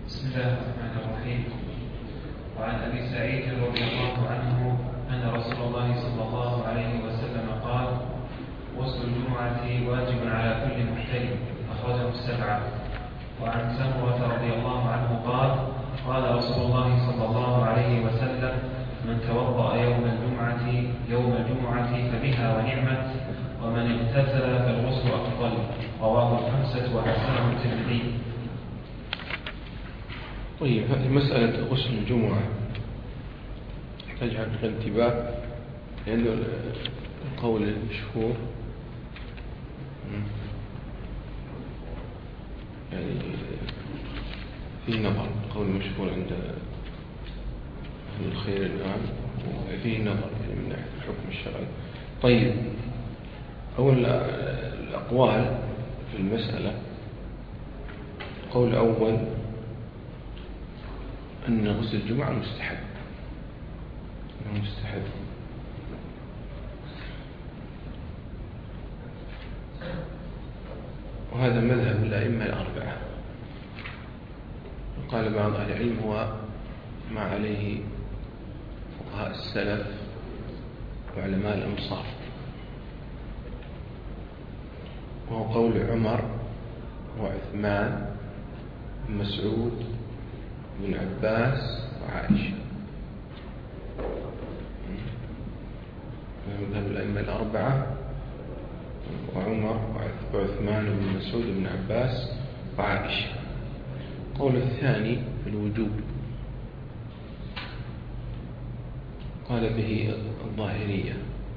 بسم الله الرحمن الرحيم. وعن أبي سعيد رضي الله عنه أن رسول الله صلى الله عليه وسلم قال: غسل الجمعة واجب على كل محتلم، أخرجه السبعة. وعن سمرة رضي الله عنه قال: قال رسول الله صلى الله عليه وسلم: من توضأ يوم الجمعة فبها ونعمت، ومن اغتسل فالغسل أفضل. رواه الخمسة وحسنه الترمذي. طيب، هذه مسألة غسل الجمعة تجعل الانتباه، لأنه القول المشهور يعني فيه نظر. القول المشهور عند أهل الخير الآن فيه نظر يعني من ناحية الحكم الشرعي. طيب، أول الأقوال في المسألة: القول الأول أن غسل الجمعة مستحب، أنه مستحب. وهذا مذهب الأئمة الأربعة. وقال بعض أهل العلم هو ما عليه فقهاء السلف وعلماء الأمصار، وهو قول عمر وعثمان ومسعود بن عباس وعائشة. مذهب الأئمة الأربعة وعمر وعثمان وابن مسعود بن عباس وعائشة. القول الثاني في الوجوب قال به الظاهرية،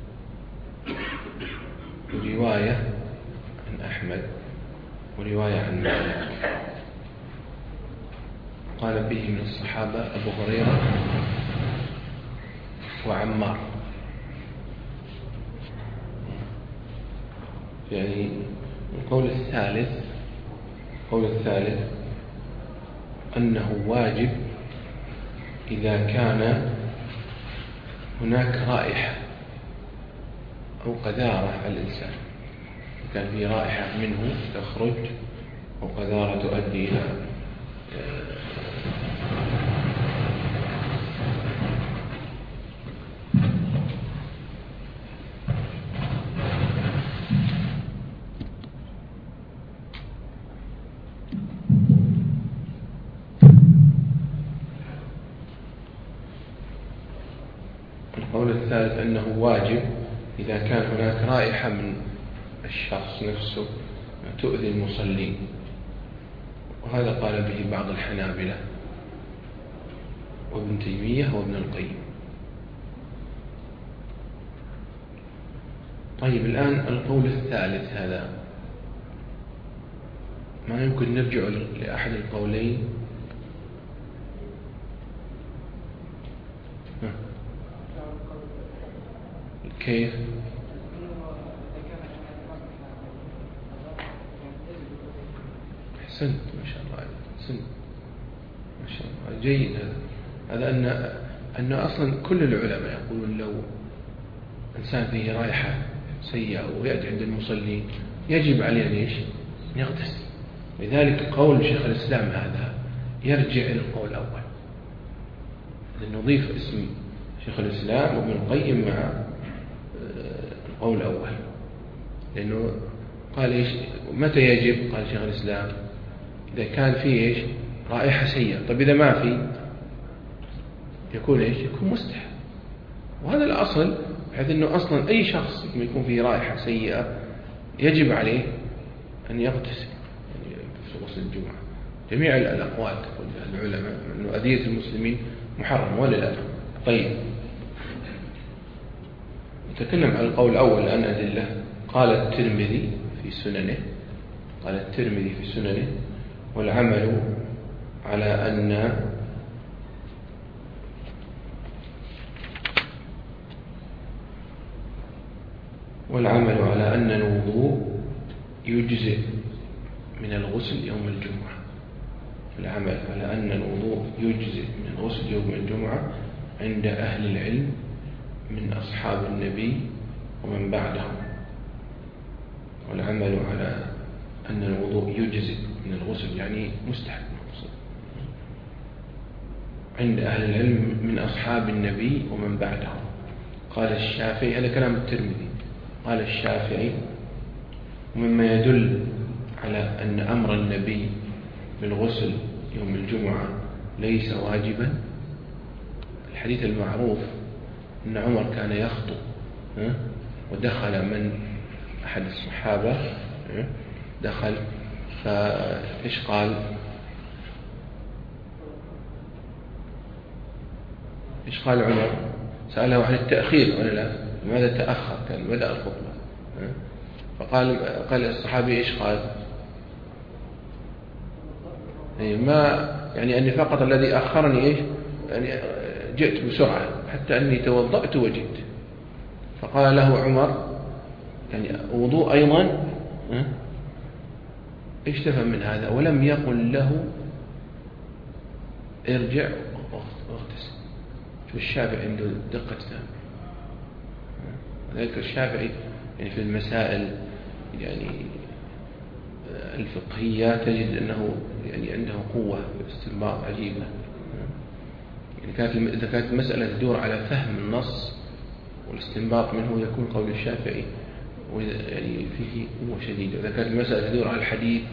ورواية عن أحمد ورواية عن مالك. قال به من الصحابة أبو هريرة وعمار. يعني القول الثالث أنه واجب إذا كان هناك رائحة أو قذارة على الإنسان، كان في رائحة منه تخرج أو قذارة تؤدي إلى القول الثالث أنه واجب إذا كان هناك رائحة من الشخص نفسه تؤذي المصلين، وهذا قال به بعض الحنابلة وابن تيمية وابن القيم. طيب، الآن القول الثالث هذا ما يمكن نرجع لأحد القولين. كيف؟ أحسنت، ما شاء الله، أحسنت، ما شاء الله، جيد. هذا أن أصلا كل العلماء يقولون لو إنسان فيه رائحة سيئة ويأتي عند المصلين يجب عليه أن يغتسل. لذلك قول شيخ الإسلام هذا يرجع إلى القول الأول، نضيف اسم شيخ الإسلام وابن القيم مع القول الأول، لأنه قال متى يجب؟ قال شيخ الإسلام إذا كان فيه رائحة سيئة. طيب، إذا ما في يكون يكون مستحب. وهذا الأصل، بحيث أنه أصلا أي شخص يكون فيه رائحة سيئة يجب عليه أن يغتسل في غسل الجمعة. جميع الأقوال تقول العلماء أنه أذية المسلمين محرم، ولا لا؟ طيب، نتكلم عن القول الأول الآن أدلة. قال الترمذي في سننه: والعمل على أن الوضوء يجزئ من الغسل يوم الجمعة. العمل على أن الوضوء يجزئ من الغسل يوم الجمعة عند أهل العلم من أصحاب النبي ومن بعدهم. والعمل على أن الوضوء يجزئ من الغسل يعني مستحب من الغسل. عند أهل العلم من أصحاب النبي ومن بعده. قال الشافعي، هذا كلام الترمذي، قال الشافعي: ومما يدل على أن أمر النبي بالغسل يوم الجمعة ليس واجبا الحديث المعروف أن عمر كان يخطب ودخل من أحد الصحابة، دخل فإيش قال؟ إيش قال عمر؟ سأله عن التأخير ولا لا؟ لماذا تأخر؟ كان بدأ الخطبة. قال الصحابي إيش قال؟ ما يعني أني فقط الذي أخرني إيش؟ يعني جئت بسرعة حتى أني توضأت وجئت. فقال له عمر: يعني وضوء أيضا؟ إيش تفهم من هذا؟ ولم يقل له ارجع واغتسل. الشافعي عنده دقة تام. ذلك الشافعي يعني في المسائل يعني الفقهية تجد أنه يعني عنده قوة استنباط عجيبة. يعني إذا كانت المسألة تدور على فهم النص والاستنباط منه يكون قول الشافعي يعني فيه قوة شديدة. إذا كانت المسألة تدور على الحديث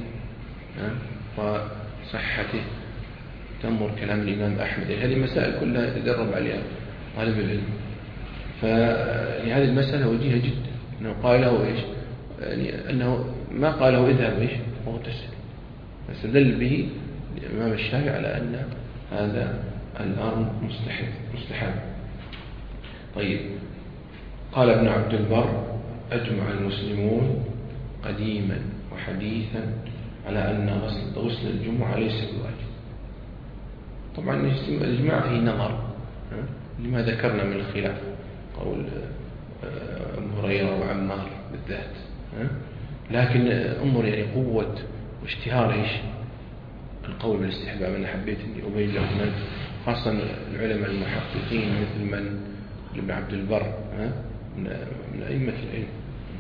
وصحته تنظر كلام الإمام أحمد. يعني هذه المسائل كلها يتدرب عليها طالب العلم. فيعني هذه المسألة وجيهة جدا، أنه قال له إيش؟ يعني أنه ما قال له اذهب إيش واغتسل، فاستدل به الإمام الشافعي على أن هذا الأمر مستحب. طيب، قال ابن عبد البر: أجمع المسلمون قديما وحديثا على أن غسل الجمعة ليس بواجب. طبعا الإجماع فيه نظر لما ذكرنا من الخلاف، قول أبو هريرة وعمار بالذات. لكن انظر يعني قوة واشتهار إيش القول بالاستحباب. أنا حبيت أني أبين لهم خاصة العلماء المحققين مثل من ابن عبد البر من أئمة العلم.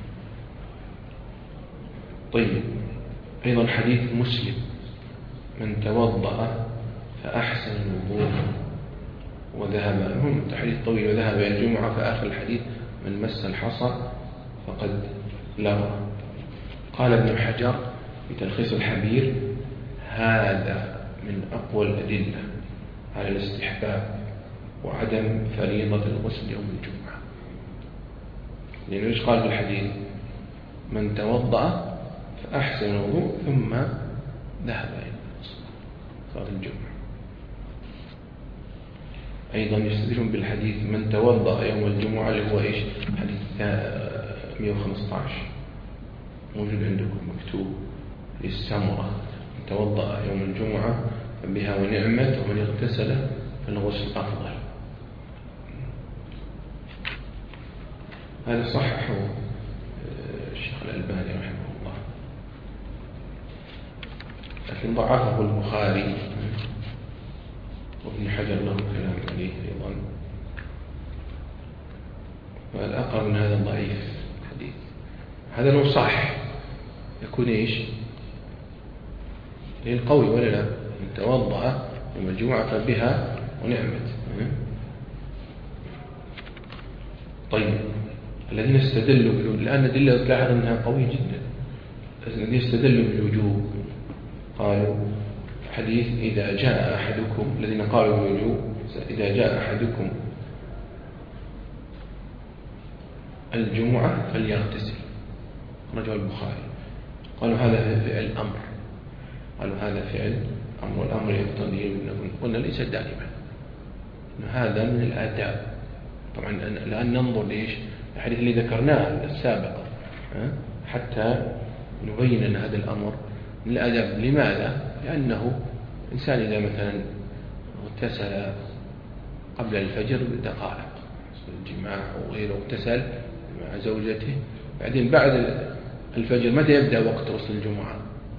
طيب، أيضا حديث مسلم: من توضأ فأحسن الوضوء وذهب، هم حديث طويل، وذهب إلى الجمعة، فآخر الحديث: من مس الحصى فقد لغى. قال ابن حجر في تلخيص الحبير: هذا من أقوى الأدلة على الاستحباب وعدم فريضة الغسل يوم الجمعة. لأنه إيش قال بالحديث؟ من توضأ فأحسن الوضوء ثم ذهب إلى صلاة الجمعة. أيضا يستدلون بالحديث: من توضأ يوم الجمعة، اللي هو إيش؟ حديث 115 موجود عندكم مكتوب للسمرة: من توضأ يوم الجمعة فبها ونعمت، ومن اغتسل فالغسل أفضل. هذا صححه الشيخ الألباني رحمه الله، لكن ضعفه البخاري وابن حجر له كلام عليه أيضا. والأقرب من هذا ضعيف الحديث. هذا لو صح يكون إيش؟ للقوي ولا لا؟ من توضأ يوم الجمعة فبها ونعمت. طيب، الذين استدلوا الآن أدلة تلاحظ أنها قوية جدا. الذين استدلوا بالوجوب قالوا حديث: إذا جاء أحدكم، الذين قالوا بالوجوب: إذا جاء أحدكم الجمعة فليغتسل، رجع البخاري. قالوا هذا فعل أمر، قالوا هذا فعل أمر، والأمر يقتضي، قلنا ليس دائما، هذا من الآداب. طبعا الآن ننظر ليش الحديث اللي ذكرناه السابقة حتى نبين أن هذا الأمر من الآداب. لماذا؟ لأنه إنسان إذا مثلا اغتسل قبل الفجر بدقائق، الجماع أو غيره، اغتسل مع زوجته، بعدين بعد الفجر متى يبدأ وقت غسل الجمعة؟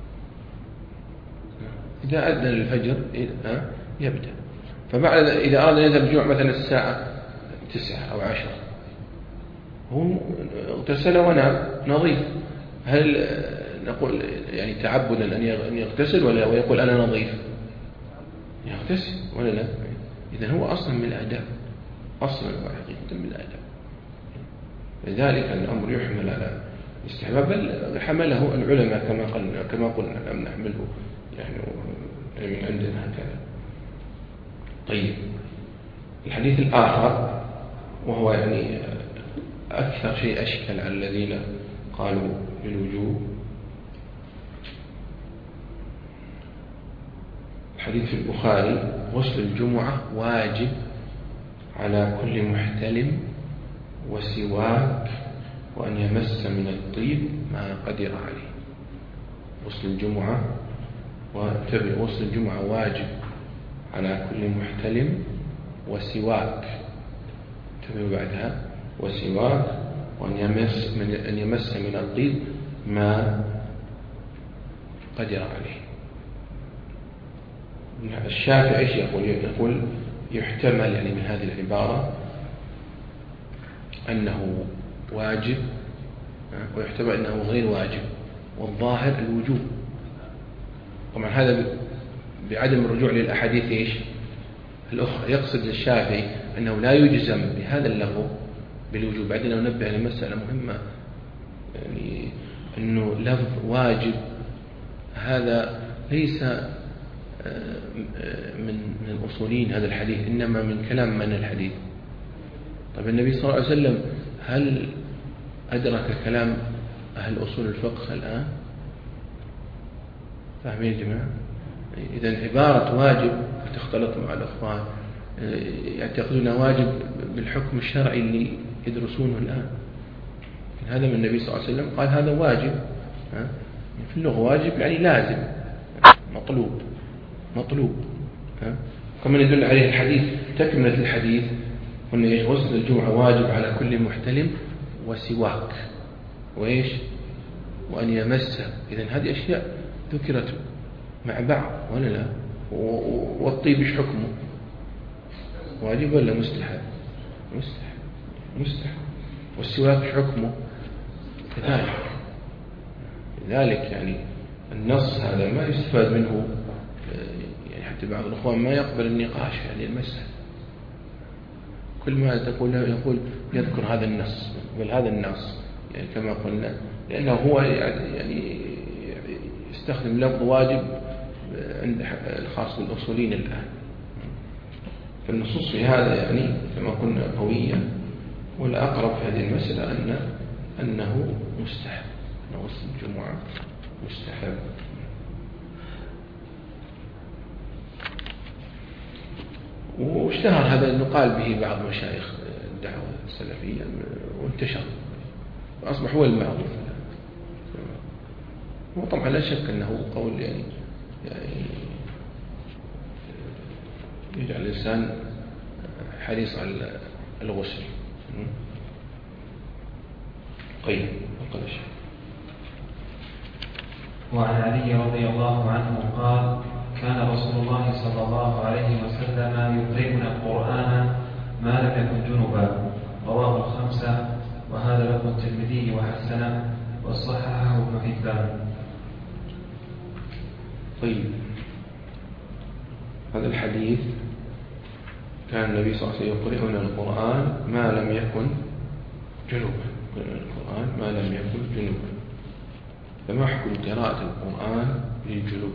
إذا أذن الفجر يبدأ. فبعد إذا أراد أن يذهب الجمعة مثلا الساعة 9 أو 10، هو اغتسل ونام نظيف، هل نقول يعني تعبدا أن يغتسل ولا ويقول أنا نظيف؟ يغتسل ولا لا؟ إذن هو أصلا من الآداب، أصلا وحقيقة من الآداب. لذلك الأمر يحمل على الاستحباب، بل حمله العلماء كما قلنا، لم نحمله يعني من عندنا هكذا. طيب، الحديث الآخر وهو يعني أكثر شيء أشكل على الذين قالوا بالوجوب، الحديث في البخاري: غسل الجمعة واجب على كل محتلم وسواك وأن يمس من الطيب ما قدر عليه. غسل الجمعة واجب على كل محتلم وسواك، تبعوا بعدها وسواك وأن يمس من الطيب ما قدر عليه. الشافعي ايش يقول يحتمل يعني من هذه العبارة أنه واجب، ويحتمل أنه غير واجب، والظاهر الوجوب. طبعا هذا بعدم الرجوع للأحاديث ايش الأخرى. يقصد الشافعي أنه لا يجزم بهذا اللفظ بالوجوب. بعدين ننبه على مسألة مهمة، يعني أنه لفظ واجب هذا ليس من الأصولين هذا الحديث، إنما من كلام من الحديث. طيب النبي صلى الله عليه وسلم هل أدرك كلام أهل أصول الفقه الآن؟ فاهمين يا جماعة؟ إذن عبارة واجب تختلط مع الأخوان يعتقدون واجب بالحكم الشرعي اللي يدرسونه الآن. هذا من النبي صلى الله عليه وسلم قال هذا واجب. في اللغة واجب يعني لازم، مطلوب. كما يدل عليه الحديث، تكملة الحديث قلنا غسل الجمعة واجب على كل محتلم وسواك وأن يمس. إذن هذه أشياء ذكرت مع بعض ولا لا؟ والطيب ايش حكمه؟ واجب ولا مستحب؟ مستحب. والسواك ايش حكمه؟ كذلك يعني النص هذا ما يستفاد منه، يعني حتى بعض الأخوان ما يقبل النقاش في هذه المسألة. كل ما يقول يذكر هذا النص، بل هذا النص يعني كما قلنا، لأنه هو يعني يستخدم لفظ واجب عند الخاص بالأصولين الآن. فالنصوص في هذا يعني كما قلنا قوية، والأقرب في هذه المسألة أنه مستحب، أن غسل الجمعة مستحب. واشتهر هذا يقال به بعض مشايخ الدعوة السلفية وانتشر وأصبح هو المعروف. وطبعا لا شك أنه قول يعني يجعل الإنسان حريص على الغسل. طيب، أقل شيء. وعن علي رضي الله عنه قال: كان رسول الله صلى الله عليه وسلم يقرئنا القرآن ما لم يكن جنبا. رواه الخمسة، وهذا لفظ الترمذي وحسنه وصححه ابن حبان. طيب، هذا الحديث كان النبي صلى الله عليه وسلم يقرئنا القرآن ما لم يكن جنبا. فما حكم قراءة القرآن للجنوب؟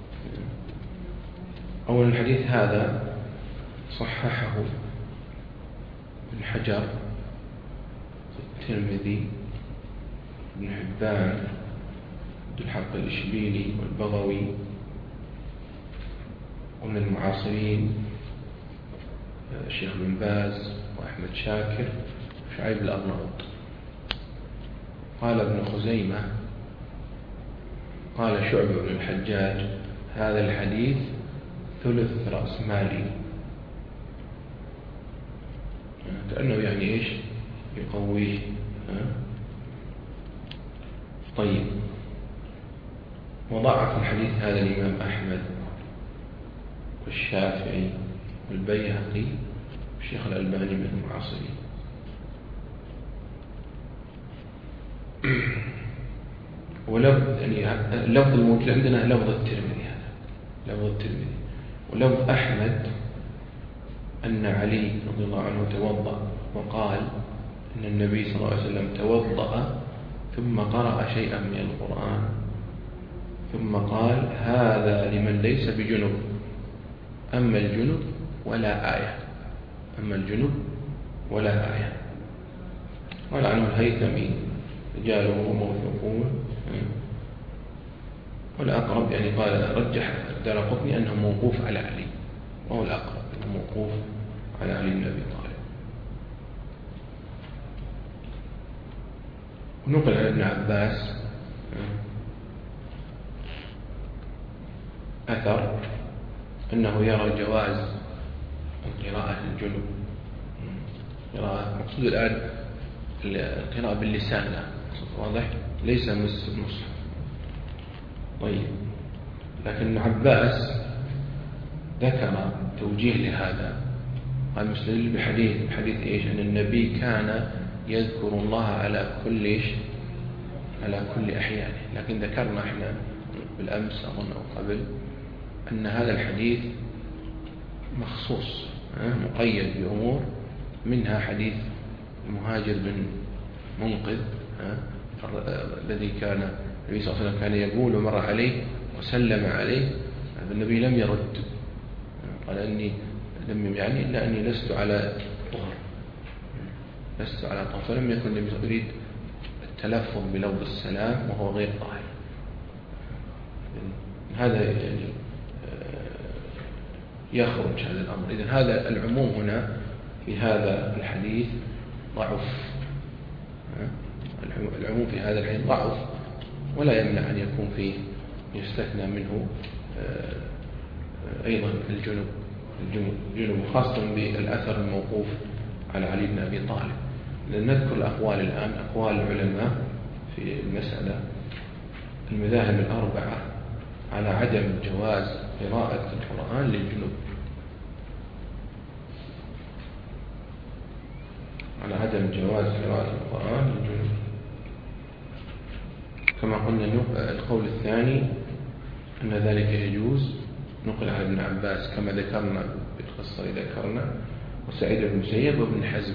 أولا الحديث هذا صححه ابن حجر، الترمذي، ابن حبان، عبد الحق الإشبيلي والبغوي، ومن المعاصرين الشيخ بن باز وأحمد شاكر وشعيب الأرناؤوط. قال ابن خزيمة قال شعبة بن الحجاج: هذا الحديث ثلث رأس مالي، كأنه يعني إيش يقويه. طيب، وضعف الحديث هذا الإمام أحمد والشافعي والبيهقي والشيخ الألباني من المعاصرين. ولفظ يعني اللفظ الموجود عندنا لفظ الترمذي، هذا لفظ الترمذي. ولفظ أحمد أن علي رضي الله عنه توضأ وقال إن النبي صلى الله عليه وسلم توضأ ثم قرأ شيئا من القرآن ثم قال هذا لمن ليس بجنب، أما الجنب ولا آية، أما الجنب ولا آية. قال عنه الهيثمي رجاله موثوقون، والأقرب يعني قال رجح الدارقطني أنه موقوف على علي، وهو الأقرب أنه موقوف على علي بن أبي طالب. ونقل عن ابن عباس أثر أنه يرى جواز القراءة الجنوب، قراءة مقصود الآن القراءة باللسان، لا واضح ليس مس المصحف. طيب، لكن ابن عباس ذكر توجيه لهذا، قال مستدل بحديث إيش؟ أن النبي كان يذكر الله على كل على كل أحيانه. لكن ذكرنا احنا بالأمس أظن أو قبل أن هذا الحديث مخصوص مقيد بأمور، منها حديث المهاجر بن منقذ الذي كان النبي صلى الله عليه وسلم كان يقول ومر عليه وسلم عليه، النبي لم يرد، قال إني لم يعني إلا أني لست على طهر، لست على طهر، فلم يكن النبي يريد التلفظ بلفظ السلام وهو غير طاهر. هذا يعني يخرج هذا الأمر. إذن هذا العموم هنا في هذا الحديث ضعف، العموم في هذا الحديث ضعف، ولا يمنع أن يكون فيه يستثنى منه أيضا الجنوب، خاصة بالأثر الموقوف على علي بن أبي طالب. نذكر الأقوال الآن، أقوال العلماء في المسألة. المذاهب الأربعة على عدم جواز قراءة القرآن للجنوب، على عدم جواز قراءة القرآن للجنوب. كما قلنا القول الثاني أن ذلك يجوز، نقل عن ابن عباس كما ذكرنا بالقصة اللي ذكرنا، وسعيد بن المسيب وابن حزم.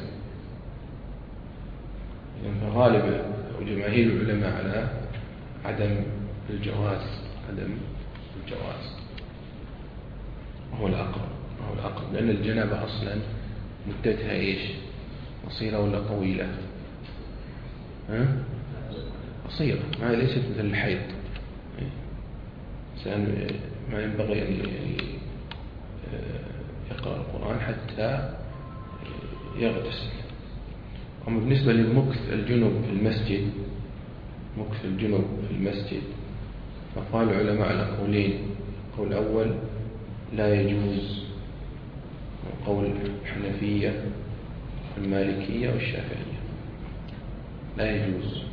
فغالب وجماهير العلماء على عدم الجواز، وهو الأقرب، لأن الجنابة أصلا مدتها إيش؟ قصيرة ولا طويلة؟ قصيرة، ما ليست مثل الحيض. ما ينبغي أن يقرأ القرآن حتى يغتسل. أما بالنسبة للمكث الجنوب في المسجد، فقال العلماء على قولين. قول الأول لا يجوز، قول الحنفية والمالكية والشافعية لا يجوز.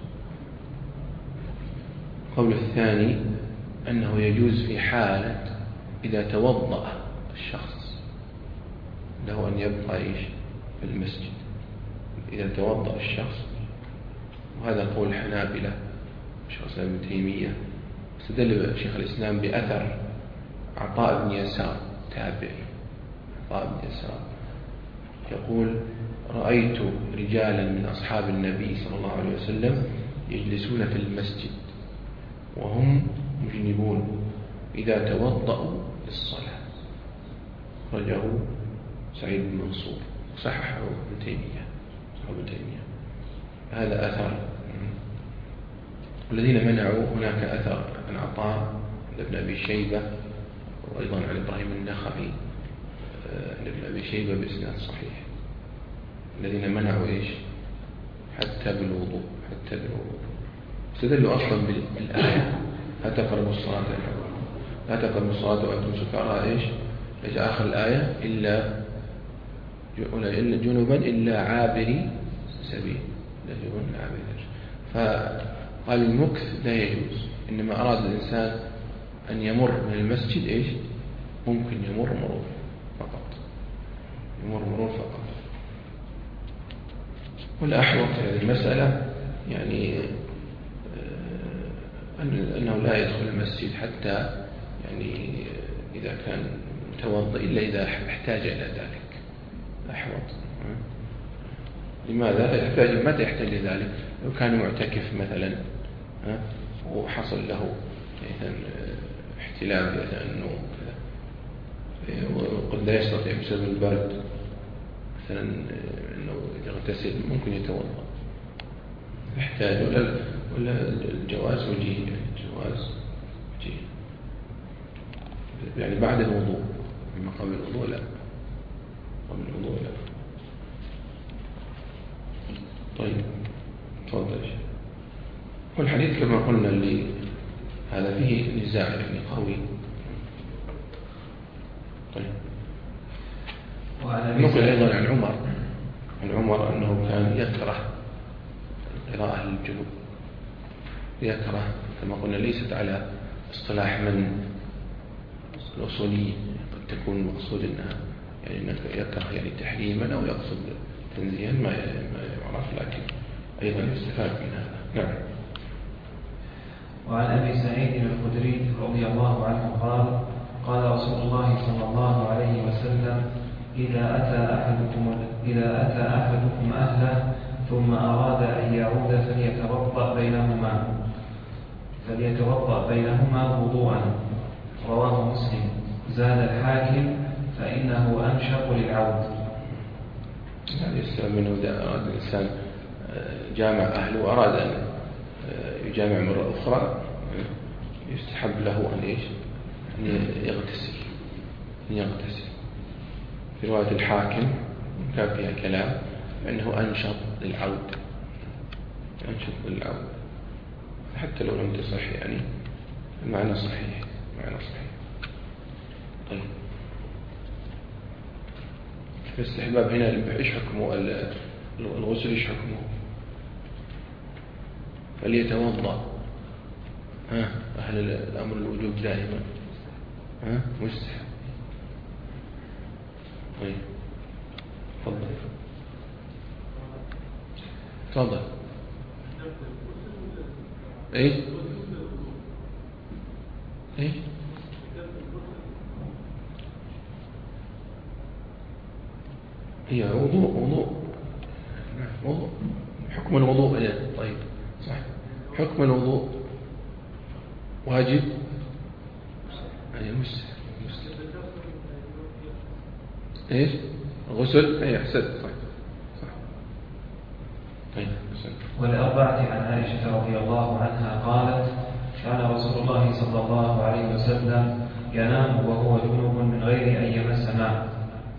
قول الثاني أنه يجوز في حالة إذا توضأ الشخص له أن يبقى إيش في المسجد، إذا توضأ الشخص. وهذا قول الحنابلة شيخ الإسلام ابن تيمية. استدل شيخ الإسلام بأثر عطاء بن يسار تابعي، عطاء بن يسار يقول رأيت رجالا من أصحاب النبي صلى الله عليه وسلم يجلسون في المسجد وهم مجنبون إذا توضأوا للصلاة. رجعه سعيد بن منصور، صححه ابن تيمية. هذا أثر. والذين منعوا هناك أثر عن عطاء ابن أبي شيبة، وأيضا عن إبراهيم النخعي ابن أبي شيبة بإسناد صحيح. الذين منعوا إيش؟ حتى بالوضوء. استدلوا أصلا بالآية لا تقربوا الصلاة وأنتم سكارى. إيش آخر الآية؟ إلا جنبا إلا عابري سبيل. فقال المكث لا يجوز، إنما أراد الإنسان أن يمر من المسجد إيش؟ ممكن يمر مرور فقط. والأحوط في هذه المسألة يعني أنه لا يدخل المسجد حتى يعني إذا كان متوضئ، إلا إذا احتاج إلى ذلك. أحوط. لماذا؟ يحتاج متى يحتاج لذلك؟ لو كان معتكف مثلا وحصل له مثلا احتلام مثلا أنه وقد لا يستطيع بسبب البرد مثلا أنه يغتسل ممكن يتوضأ، يحتاج ولا الجواز وجيه، يعني الجواز وجيه يعني بعد الوضوء، أما قبل الوضوء لا، قبل الوضوء لا. طيب تفضل. والحديث كما قلنا اللي هذا فيه نزاع يعني قوي. طيب نقل أيضا عن عمر أنه كان يكره القراءة للجنوب، يكره كما قلنا ليست على اصطلاح من الأصولي، قد تكون المقصود أنها يعني أنك يكره يعني تحريما أو يقصد تنزيها ما يعرف، لكن أيضا يستفاد من هذا. نعم. وعن أبي سعيد الخدري رضي الله عنه قال قال رسول الله صلى الله عليه وسلم إذا أتى أحدكم أهله ثم أراد أن يعود فليتوضأ بينهما وضوءا. رواه مسلم. زاد الحاكم فإنه أنشق للعود. هذا يستوى منه إذا أراد الإنسان جامع أهله وأراد أن يجامع مرة أخرى يستحب له أن يغتسل. في رواية الحاكم كان فيها كلام أنه أنشط للعود، حتى لو لم تصح يعني المعنى صحيح. طيب في الاستحباب هنا إيش حكمه؟ الغسل إيش حكمه؟ فليتوضأ. أهل الأمر الوجوب دائما مستحب. طيب تفضل. ايه هي وضوء حكم الوضوء. طيب صح، حكم الوضوء واجب أي مستحب. ايش غسل اي احسن. طيب والأربعة عن عائشة رضي الله عنها قالت كان رسول الله صلى الله عليه وسلم ينام وهو جنوب من غير أن يمس ماء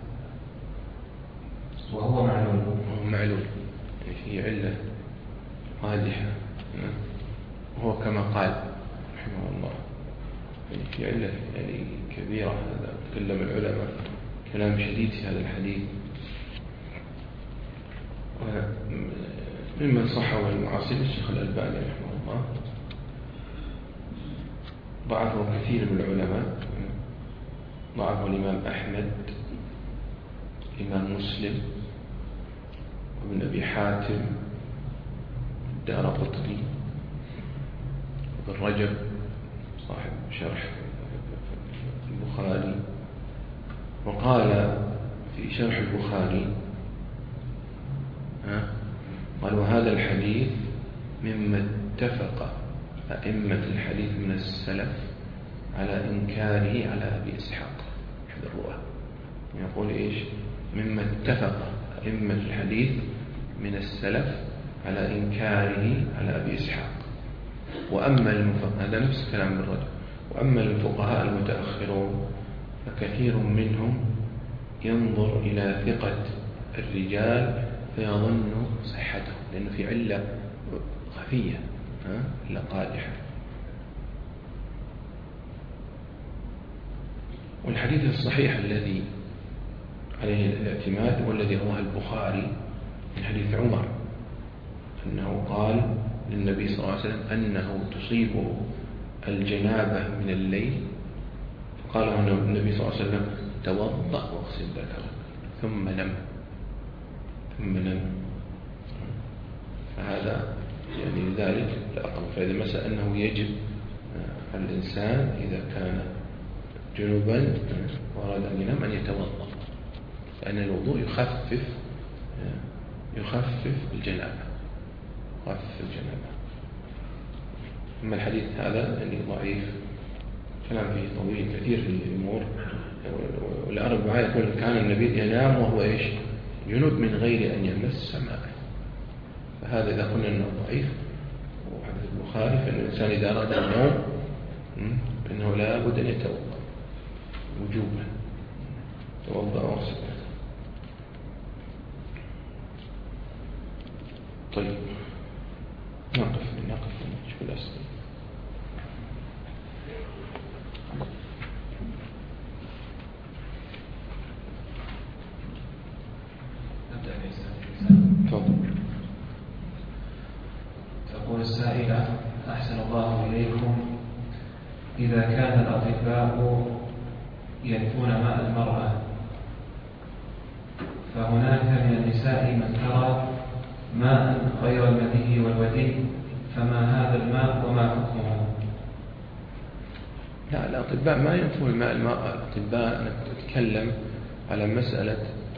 وهو معلول في علة قادحة، وهو كما قال رحمه الله في علة يعني كبيرة. هذا تكلم العلماء كلام شديد في هذا الحديث، ممن صحه المعاصر الشيخ الألباني رحمه الله، ضعفه كثير من العلماء، ضعفه الإمام أحمد، الإمام مسلم، وابن أبي حاتم، الدارقطني، وابن رجب صاحب شرح البخاري. وقال في شرح البخاري قال وهذا الحديث مما اتفق أئمة الحديث من السلف على إنكاره على أبي إسحاق أحد الرواة. يقول إيش؟ مما اتفق أئمة الحديث من السلف على إنكاره على أبي إسحاق. وأما هذا نفس كلام ابن رجب. وأما الفقهاء المتأخرون فكثير منهم ينظر إلى ثقة الرجال فيظن صحته، لأنه في علة خفية علة قادحة. والحديث الصحيح الذي عليه الاعتماد والذي رواه البخاري من حديث عمر أنه قال للنبي صلى الله عليه وسلم أنه تصيبه الجنابة من الليل، فقال النبي صلى الله عليه وسلم توضأ واغسل ذكرك ثم نم. فهذا يعني ذلك لأقل. فإذا مسألة أنه يجب على الإنسان إذا كان جنوبا وأراد أن ينام أن يتوضأ لأن الوضوء يخفف الجنابة. أما الحديث هذا يعني ضعيف، كلام فيه طويل كثير في الأمور. والأرب معي يقول كان النبي ينام وهو جنوب من غير أن يمس ماء. فهذا إذا قلنا أنه ضعيف، وحديث البخاري فإن الإنسان إذا أراد النوم فإنه لا بد أن يتوضأ وجوبا، توضأ واغسل. طيب نقف نشوف الأسئلة. تقول السائلة: أحسن الله إليكم، إذا كان الأطباء ينفون ماء المرأة، فهناك من النساء من ترى ماء غير المني والودي، فما هذا الماء وما حكمه؟ لا، الأطباء ما ينفون ماء المرأة. الأطباء نتكلم على مسألة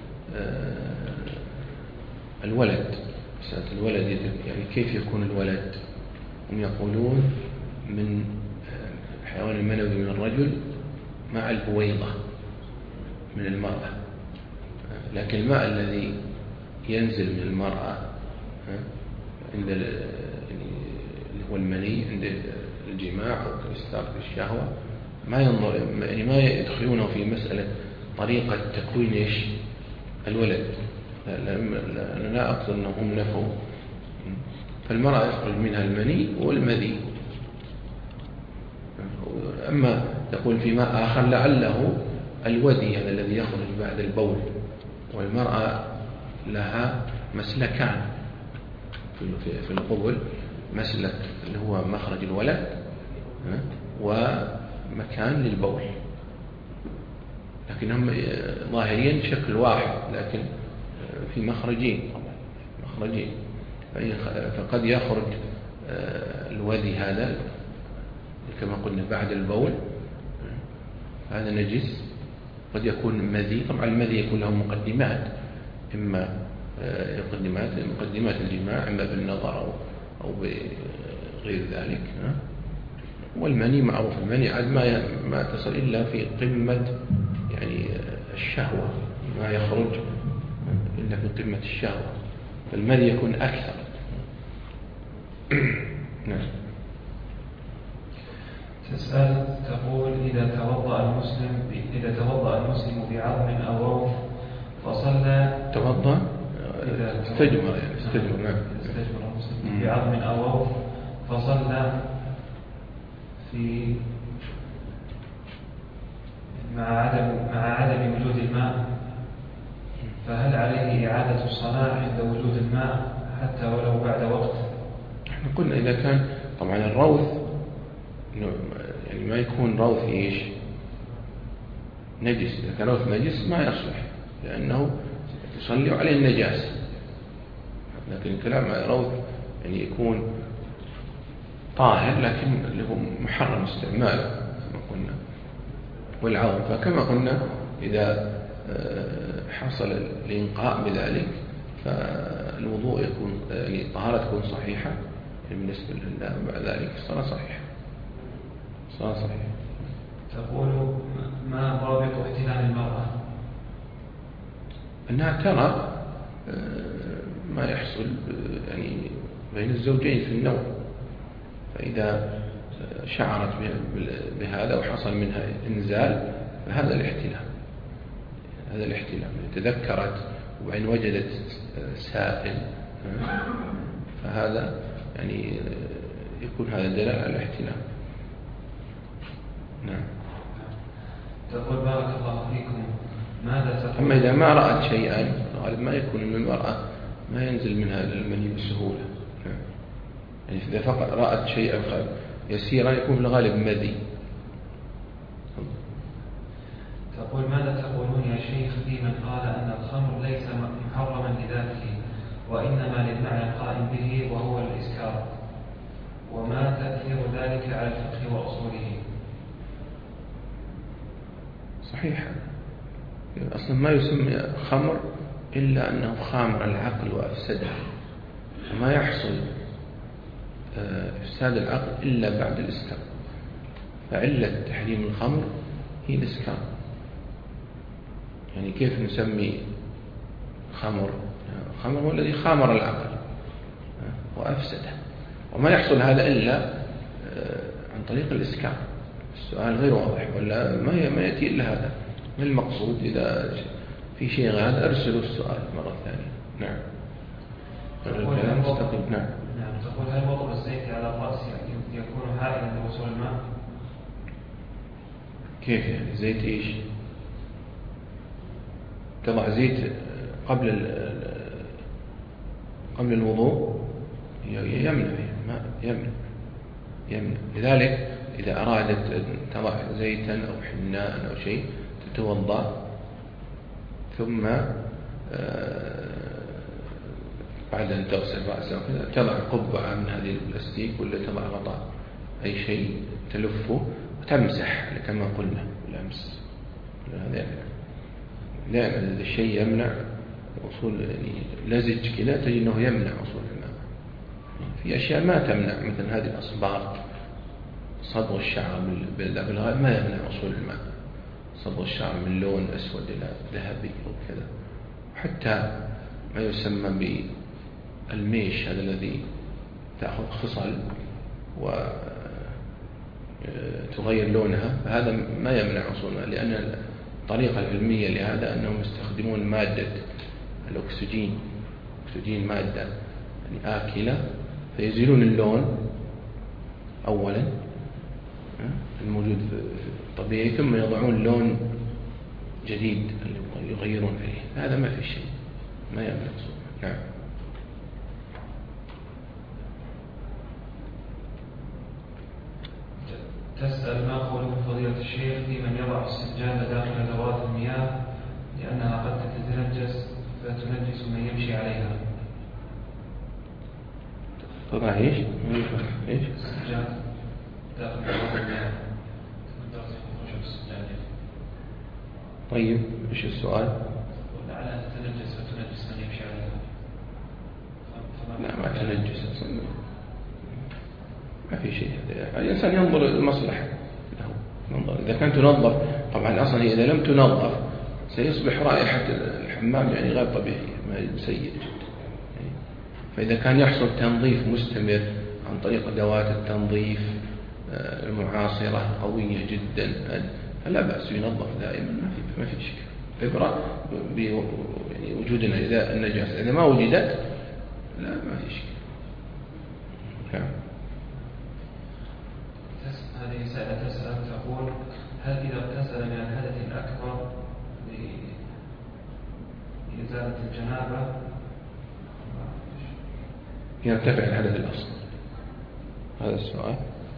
الولد، مسألة الولد، يعني كيف يكون الولد. هم يقولون من الحيوان المنوي من الرجل مع البويضة من المرأة، لكن الماء الذي ينزل من المرأة عند اللي هو المني عند الجماع أو الاستاق بالشهوة ما يعني ما يدخلونه في مسألة طريقة تكوين الولد. أنا لا أقصد أنهم نفوا. فالمرأة يخرج منها المني والمذي. أما تقول في ماء آخر لعله الودي هذا الذي يخرج بعد البول. والمرأة لها مسلكان في القبل، مسلك اللي هو مخرج الولد ومكان للبول، لكنهم ظاهريا شكل واحد لكن في مخرجين. فقد يخرج الودي هذا كما قلنا بعد البول، هذا نجس. قد يكون مذي. طبعا المذي يكون له مقدمات، إما مقدمات الجماع، إما بالنظر أو بغير ذلك. والمني معروف، المني عاد ما تصل إلا في قمة يعني الشهوة، ما يخرج إلا في قمة الشهوة، فالمني يكون أكثر. نعم. تسأل تقول: إذا توضأ المسلم بعظم أو روث فصلى استجمر المسلم بعظم أو روث فصلى مع عدم وجود الماء، فهل عليه إعادة الصلاة عند وجود الماء حتى ولو بعد وقت؟ احنا قلنا إذا كان طبعا الروث يعني ما يكون روث نجس. إذا كان روث نجس ما يصلح، لأنه يصلي عليه النجاسة. لكن الكلام على روث يعني يكون طاهر لكن اللي هو محرم استعماله كما قلنا. والعظم فكما قلنا إذا حصل الإنقاء بذلك فالوضوء يكون يعني الطهارة تكون صحيحة بالنسبة لله، بعد ذلك الصلاة صحيحة. تقول: ما ضابط احتلام المرأة؟ أنها ترى ما يحصل يعني بين الزوجين في النوم، فإذا شعرت بهذا وحصل منها إنزال فهذا الاحتلام. تذكرت وبعدين وجدت سائل، فهذا يعني يكون هذا دلالة على الاحتلام. نعم. تقول: بارك الله فيكم، ماذا تقول؟ أما إذا ما رأت شيئا غالب ما يكون من المرأة ما ينزل منها المني بسهولة. يعني إذا فقط رأت شيئا يسيرا يكون في الغالب مذي. تقول: ماذا تقولون يا شيخ في من قال أن الخمر ليس محرما لذاته وإنما للمعنى القائم به وهو الإسكار، وما تأثير ذلك على الفقه وأصوله؟ صحيح، أصلا ما يسمى خمر إلا أنه خامر العقل وأفسده، وما يحصل إفساد العقل إلا بعد الإسكار. فعلة تحريم الخمر هي الإسكار. يعني كيف نسمي خمر؟ خمر هو الذي خامر العقل وأفسده، وما يحصل هذا إلا عن طريق الإسكار. السؤال غير واضح ولا ما يأتي إلا هذا؟ ما المقصود؟ إذا في شيء غير أرسلوا السؤال مرة ثانية. نعم. الكلام مستقيم. نعم. تقول هل وضع الزيت على الرأس يكون حائلا لوصول الماء؟ كيف يعني زيت إيش؟ تضع زيت قبل الوضوء يمنع يمنع. لذلك إذا أرادت أن تضع زيتا أو حناء أو شيء تتوضأ، ثم بعد أن تغسل رأسها تضع قبعة من هذه البلاستيك ولا تضع غطاء أي شيء تلفه وتمسح كما قلنا بالأمس. هذا دائما هذا الشيء يمنع وصول، يعني لزج كذا تجد أنه يمنع وصول الماء. في أشياء ما تمنع، مثل هذه الأصباغ، صبغ الشعر بالغاء ما يمنع وصول الماء. صبغ الشعر من لون أسود إلى ذهبي أو كذا. حتى ما يسمى بالميش، هذا الذي تأخذ خصل وتغير لونها، هذا ما يمنع وصولها، لأن الطريقة العلمية لهذا أنهم يستخدمون مادة الأكسجين. الأكسجين مادة يعني آكلة، فيزيلون اللون أولا الموجود في الطبيعي، ثم يضعون لون جديد يغيرون فيه. هذا ما في شيء، ما يمنع وصولها. نعم. تسأل ما قوله فضيلة الشيخ في من يضع السجادة داخل دورات المياه لأنها قد تتنجس فتنجس من يمشي عليها؟ طبعا إيش؟ السجادة داخل دورات المياه. طيب إيش السؤال؟ لعلها تتنجس فتنجس من يمشي عليها. لا ما تنجس أصلا، ما في شيء. الإنسان ينظر المصلحة له. إذا كانت تنظف، طبعا أصلا إذا لم تنظف سيصبح رائحة الحمام يعني غير طبيعية، ما سيء جدا. فإذا كان يحصل تنظيف مستمر عن طريق أدوات التنظيف المعاصرة قوية جدا، فلا بأس ينظف دائما، ما في شيء. عبرة يعني وجودنا إذا النجاسة إذا ما وجدت لا ما في شيء. نعم. هذه سائلة تسأل تقول هل إذا اغتسل من الحدث الأكبر لإزالة الجنابة يرتفع الحدث الأصغر؟ هذا السؤال.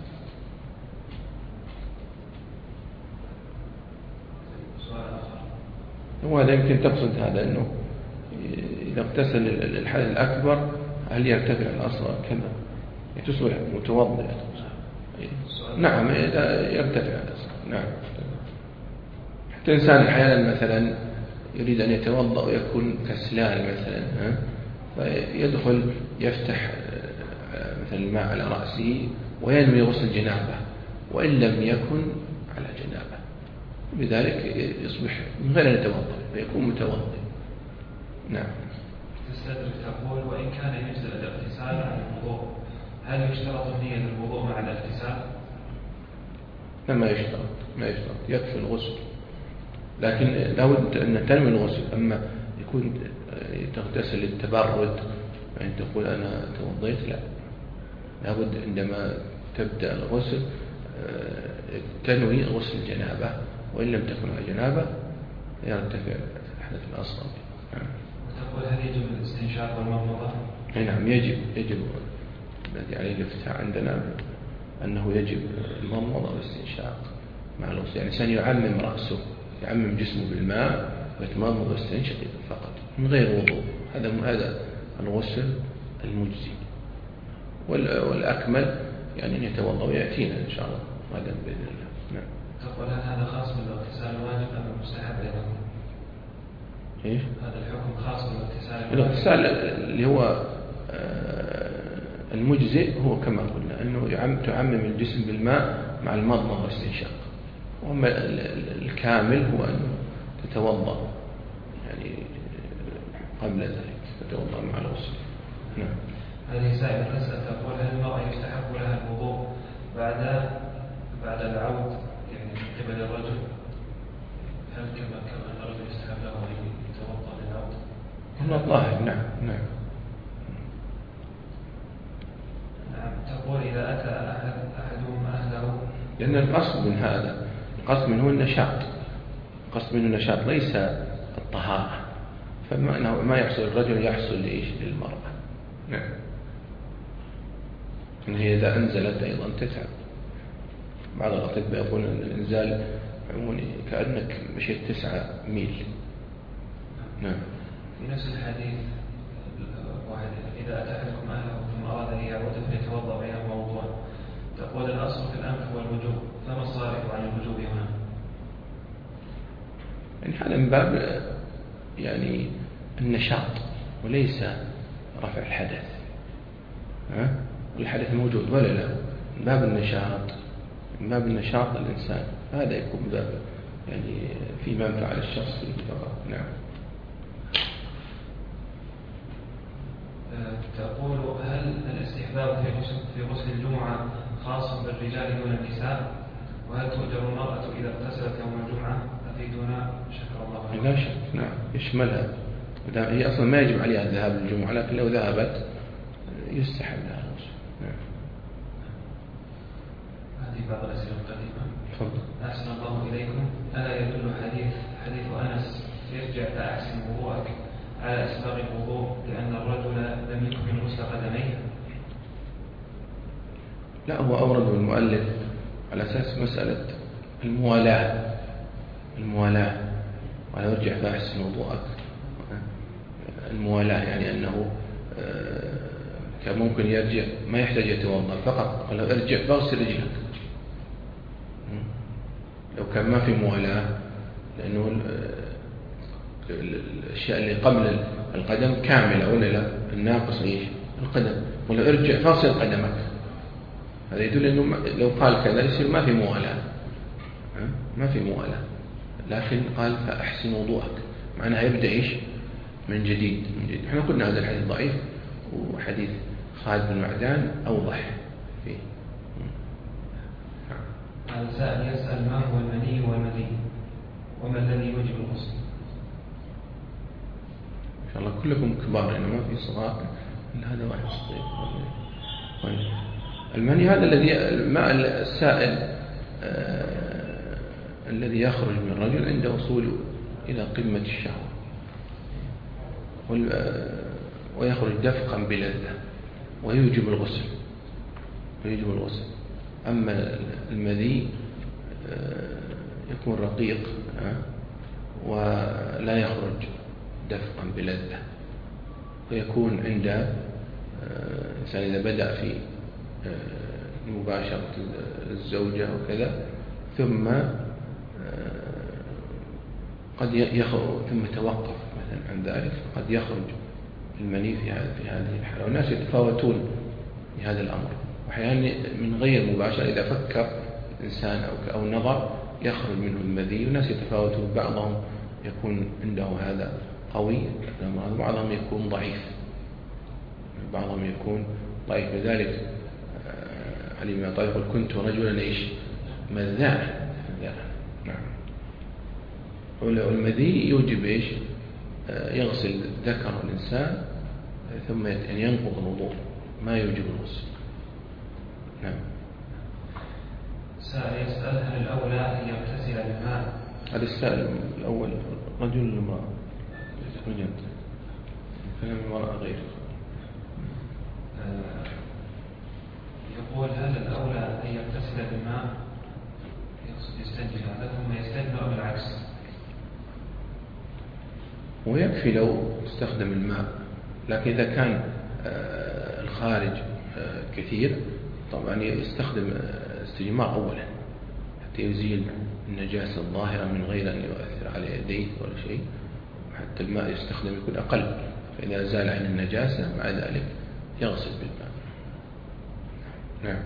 سؤال آخر، وهذا يمكن تقصد هذا أنه إذا اغتسل الحدث الأكبر هل يرتفع الأصغر كذا؟ تصبح متوضئ. نعم يرتفع الأصغر. نعم. حتى إنسان أحيانا مثلا يريد أن يتوضأ ويكون كسلان مثلا، فيدخل يفتح مثلا الماء على رأسه وينوي غسل جنابه وإن لم يكن على جنابه، بذلك يصبح من غير أن يتوضأ فيكون متوضئ. نعم. تستدرك تقول وإن كان يجزئ الاغتسال عن الوضوء هل يشترط النية للوضوء مع الاغتسال؟ ما يشترط يكفي الغسل، لكن لابد أن تنوي الغسل. أما يكون تغتسل للتبرد يعني تقول أنا توضيت، لا، لابد عندما تبدأ الغسل تنوي غسل الجنابة، وإن لم تكن على جنابة يرتفع الحدث الأصغر. وتقول هل يجب الاستنشاق والمضمضة؟ نعم يجب. الذي عليه الافتاء عندنا أنه يجب المضمضة والاستنشاق مع الغسل. يعني الإنسان يعمم رأسه، يعمم جسمه بالماء ويتمضمض ويستنشق فقط من غير وضوء. هذا الغسل المجزي. والأكمل يعني أن يتوضأ ويأتينا إن شاء الله غدا بإذن الله. نعم. تقول هل هذا خاص بالاغتسال الواجب أم المستحب أيضا؟ إيش؟ هذا الحكم خاص بالاغتسال. الاغتسال اللي هو المجزئ هو كما قلنا أنه تعمم الجسم بالماء مع المضمضة والاستنشاق، وأما الكامل هو أنه تتوضأ يعني قبل ذلك تتوضأ مع الغسل. نعم. هذه سائلة تسأل تقول هل المرأة يستحب لها الوضوء بعد العود يعني من قبل الرجل؟ هل كما أن الرجل يستحب له أن يتوضأ للعود؟ هذا الظاهر. نعم. تقول إذا أتى أحدهم أهله، لأن القصد من هذا، القصد منه النشاط، القصد منه النشاط ليس الطهارة، فما يحصل الرجل يحصل لإيش؟ للمرأة. نعم. إن هي إذا أنزلت أيضا تتعب. بعض الأطباء يقولون أن الإنزال عمومي كأنك مشيت 9 ميل. نعم. في نفس الحديث واحد إذا أتى أحدكم أهله ثم أراد أن يعود فليتوضأ بينهما وضوءا. تقول الأصل في الأنف هو الوجوب، فما الصارف عن الوجوب هنا؟ يعني هذا من باب يعني النشاط وليس رفع الحدث. الحدث موجود ولا لا؟ من باب النشاط، من باب النشاط الإنسان، هذا يكون من باب يعني في منفعة على الشخص في الفقر. نعم. تقول هل الاستحباب في غسل الجمعة خاص بالرجال دون النساء؟ وهل تؤجر المرأة إذا اغتسلت يوم الجمعة؟ أفيدونا شكر الله. لا شك. نعم يشملها. هي أصلا ما يجب عليها الذهاب للجمعة، لكن لو ذهبت يستحب لها الغسل. نعم. هذه بعض الأسئلة القديمة. تفضل. أحسن الله إليكم. ألا يدل حديث أنس يرجع فأحسن وضوءك على إسباغ الوضوء لأن الرجل لم يكمل غسل قدميه؟ لا، هو أورد المؤلف على أساس مسألة الموالاة ولا يرجع فأحسن وضوءك. الموالاة يعني أنه كان ممكن يرجع ما يحتاج يتوضأ، فقط قال ارجع فاغسل رجلك. لو كان ما في موالاة، لأنه الأشياء اللي قبل القدم كاملة ولا لا؟ الناقص إيش؟ القدم. ولا ارجع فاغسل قدمك، هذا يدل أنه لو قال كذا يصير ما في موالاة. لكن قال فأحسن وضوءك، معناها يبدأ إيش؟ من جديد. احنا قلنا هذا الحديث ضعيف، وحديث خالد بن معدان أوضح فيه. هذا سائل يسأل ما هو المني والمذي وما الذي يوجب الغسل؟ إن شاء الله كلكم كبار، يعني ما في صغار إلا هذا واحد صغير. المني هذا الذي الماء السائل الذي يخرج من الرجل عند وصوله إلى قمة الشهوة، ويخرج دفقا بلذة ويوجب الغسل. أما المذي يكون رقيق ولا يخرج دفقا بلذة، ويكون عند الإنسان إذا بدأ في مباشرة الزوجة وكذا، ثم قد يخرج ثم توقف مثلا عن ذلك، قد يخرج المني في هذه الحالة. والناس يتفاوتون في هذا الأمر، وأحيانا من غير مباشرة إذا فكر إنسان أو نظر يخرج منه المذي. والناس يتفاوتون، بعضهم يكون عنده هذا قوي، بعضهم يكون ضعيف. لذلك علي بن أبي طالب يقول كنت رجلا إيش؟ مذاعا. نعم. والمذي يوجب إيش؟ يغسل ذكر الإنسان ثم ينقض الوضوء، ما يوجب الغسل. نعم. سائل يسأل هل الأولى أن يغتسل بالماء؟ هذا السائل الأول رجل امرأة، كلام المرأة غير. يقول هل الأولى أن يغتسل بالماء يستنجي هذا ثم يستجمع أو بالعكس؟ ويكفي لو استخدم الماء، لكن إذا كان الخارج كثير طبعا يستخدم استجمار أولا حتى يزيل النجاسة الظاهرة من غير أن يؤثر على يديه ولا شيء، حتى الماء يستخدم يكون أقل، فإذا زال عن النجاسة مع ذلك يغسل بالماء. نعم.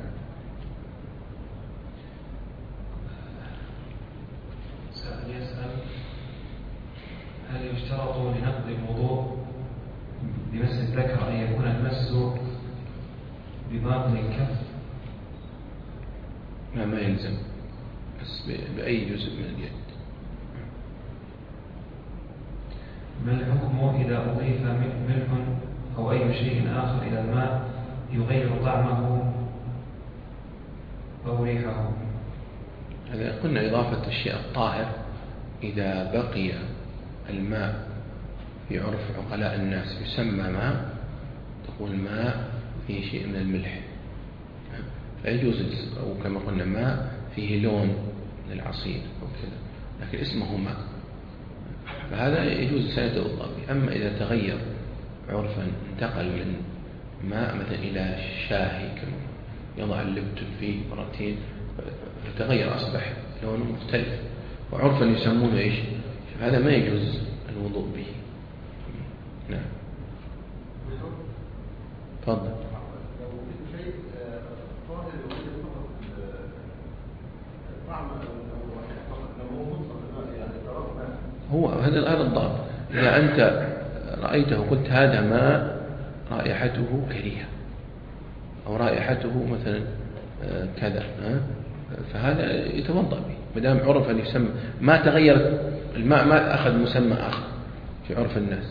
سأل يسأل: هل يشترط لنقض الوضوء بمس الذكر أن يكون المس بباطن الكف؟ ما يلزم، بس بأي جزء من اليد. ما الحكم إذا أضيف ملح أو أي شيء آخر إلى الماء يغير طعمه أو ريحه؟ هذا قلنا إضافة الشيء الطاهر إذا بقي الماء في عرف عقلاء الناس يسمى ماء، تقول ماء فيه شيء من الملح، فيجوز، أو كما قلنا ماء فيه لون من العصير أو كذا، لكن اسمه ماء، فهذا يجوز الإنسان يتوضأ به. أما إذا تغير عرفا، انتقل من ماء مثلا إلى شاهي كما يضع اللبن فيه مرتين فتغير أصبح لونه مختلف وعرفا يسمونه إيش، هذا ما يجوز الوضوء به. نعم. تفضل. هو هذا الضابط. إذا أنت رأيته قلت هذا ماء رائحته كريهة أو رائحته مثلا كذا، فهذا يتوضأ به ما دام عرف أن يسمى، ما تغير الماء، ما أخذ مسمى آخر في عرف الناس.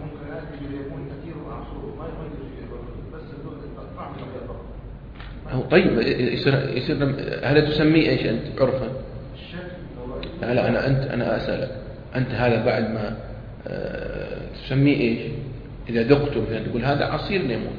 طيب يصير هذا تسميه ايش انت عرفا؟ لا انا اسالك انت هذا بعد ما تسميه ايش؟ اذا ذقته مثلا تقول هذا عصير ليمون.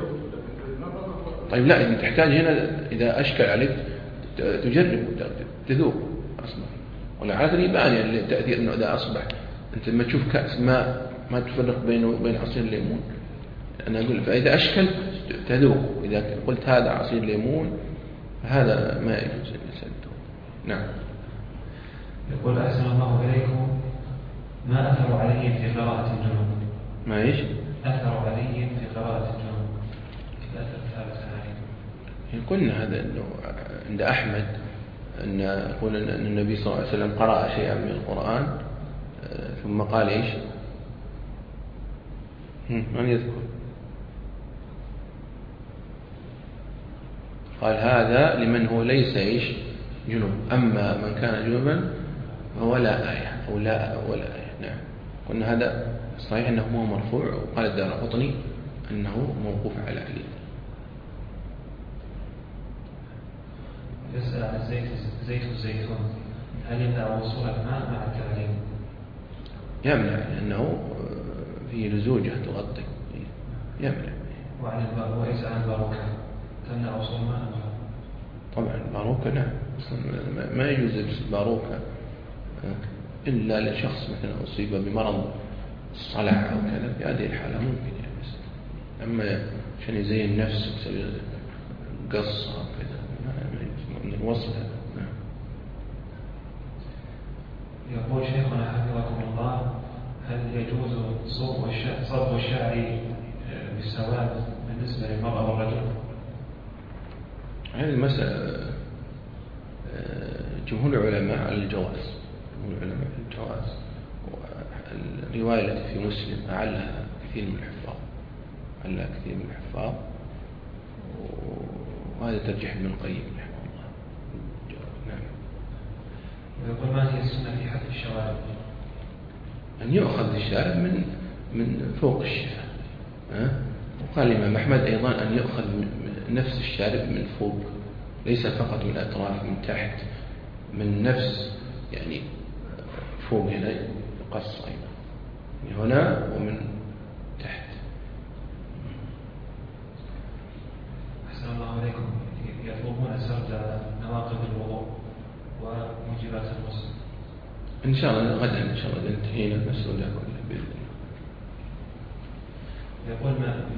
طيب لا، انت تحتاج هنا اذا اشكل عليك تجربه تذوق اصلا، ولا عاد يبان يعني التاثير انه اذا اصبح انت لما تشوف كاس ماء ما تفرق بينه وبين عصير ليمون. أنا أقول فإذا أشكل تذوق، إذا قلت هذا عصير ليمون هذا ما يجوز الإنسان. نعم. يقول: أحسن الله إليكم، ما أثر عليهم في قراءة الجنوب؟ ما إيش؟ أثر عليهم في قراءة الجنوب، الأثر ثابت عليهم. قلنا هذا أنه عند أحمد أن يقول أن النبي صلى الله عليه وسلم قرأ شيئا من القرآن ثم قال إيش؟ من يذكر؟ قال هذا لمن هو ليس إيش جنوب، أما من كان جنوبا فهو لا آية أو لا ولا آية. نعم. قلنا هذا صحيح أنه هو مرفوع، وقال الدارقطني أنه موقوف على علي. يسأل عن زيت الزيتون، هل يمنع وصول الماء مع التعليم؟ يمنع، لأنه فيه لزوجة تغطي، يمنع. وإذا عن الباروكة تمنع وصول الماء؟ طبعا الباروكة نعم، ما يجوز لبس الباروكة إلا لشخص مثلا أصيب بمرض الصلع أو كذا، في هذه الحالة ممكن يلبس، أما عشان يزين نفسه يسوي قصة أو كذا من الوصف. يقول شيخنا حفظكم الله: هل يجوز صبغ الشعر بالسواد بالنسبة للمرأة والرجل؟ هذه المسألة جمهور العلماء على الجواز، والرواية التي في مسلم أعلها كثير من الحفاظ، وهذا ترجح ابن القيم رحمه الله. نعم. ويقول: ما هي السنة في حد الشوارب؟ أن يؤخذ الشارب من فوق الشفة، وقال الإمام أحمد أيضا أن يؤخذ نفس الشارب من فوق، ليس فقط من الأطراف، من تحت، من نفس يعني فوق هنا يقص أيضا، من هنا ومن تحت. أحسن الله عليكم. يطلبون سرد نواقض الوضوء وموجبات الغسل. إن شاء الله غدا إن شاء الله انتهينا نسأل الله بإذن الله. يقول: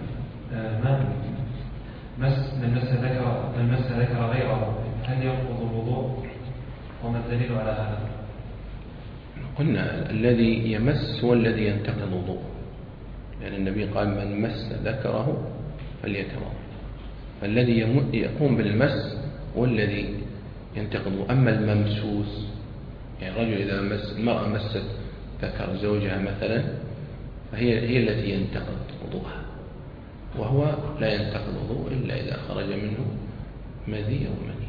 من مس ذكر غيره هل ينقض الوضوء؟ وما الدليل على هذا؟ قلنا الذي يمس هو الذي ينتقض وضوءه، لأن النبي قال من مس ذكره فليتوضأ، فالذي يقوم بالمس هو الذي ينتقض. أما الممسوس يعني الرجل إذا المرأة مست ذكر زوجها مثلا فهي التي ينتقض وضوءها، وهو لا ينتقض وضوء إلا إذا خرج منه مذي أو مني.